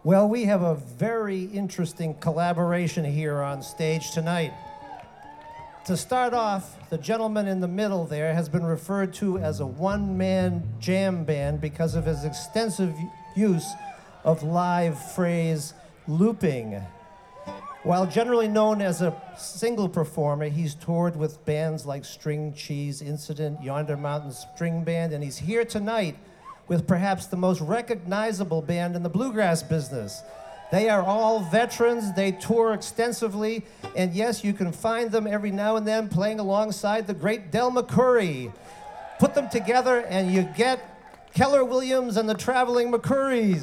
Well, we have a very interesting collaboration here on stage tonight. To start off, the gentleman in the middle there has been referred to as a one-man jam band because of his extensive use of live phrase looping. While generally known as a single performer, he's toured with bands like String Cheese Incident, Yonder Mountain String Band, and he's here tonight with perhaps the most recognizable band in the bluegrass business. They are all veterans, they tour extensively, and yes, you can find them every now and then playing alongside the great Del McCoury. Put them together and you get Keller Williams and the Traveling McCourys.